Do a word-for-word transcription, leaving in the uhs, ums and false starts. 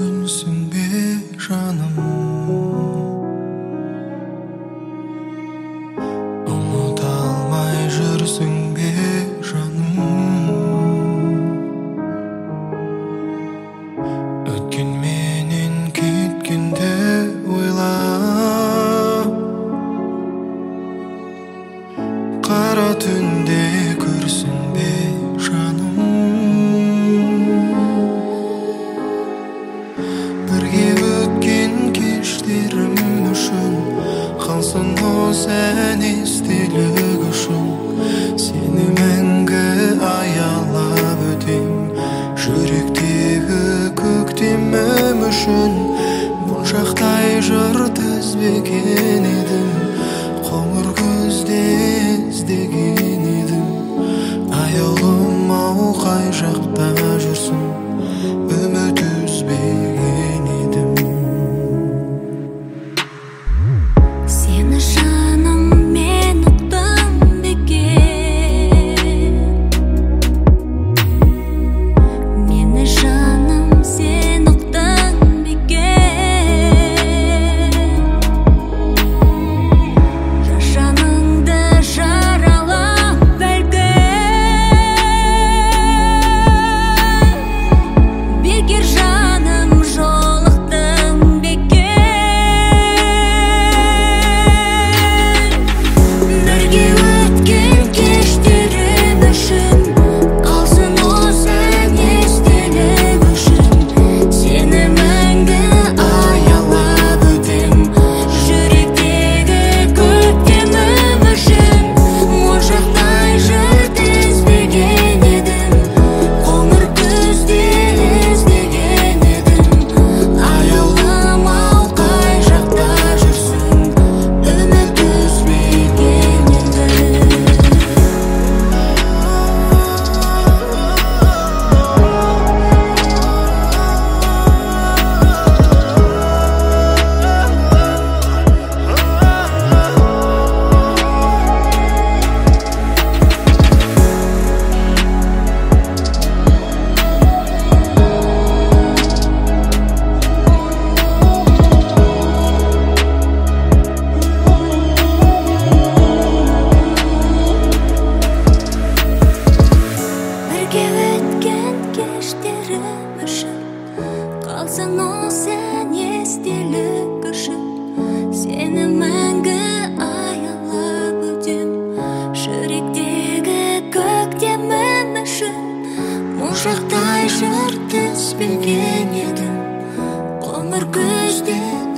Мүмкінсің бе жаным, ұмыта алмай жүрсің бе жаным. Өткен менен кеткенде ойла, қара түнде көрсің бе жаным. Бірге өткен кештерім үшін қалсын осы ән естелік үшін. Сені мәңгі аялап өтем, жүректегі көктемім үшін. Моншақтай жыр тізбеген едім, қоңыр көзде іздеген едім. Аяулым ау қай жақта жүрсің, үміт үзбеген едім. Сені жаным мен ұқтым бекен, мені жаным сен ұқтың бекен. Жаныңды жаралап бәлкім, бекер жаным жолықтың бекен. Бірге өткен кештерім үшін қалсын осы ән естелік үшін. Сені мәңгі аялап өтем, жүректегі көктемім үшін. Моншақтай жыр тізбеген едім, қоңыр күзде іздеген едім. Аяулым ау қай жақта жүрсің, үміт үзбеген едім. Бірге өткен кештерім үшін қалсын осы ән естелік үшін. Сені мәңгі аялап өтем, жүректегі көктемім үшін. Моншақтай жыр тізбеген едім, қоңыр күзде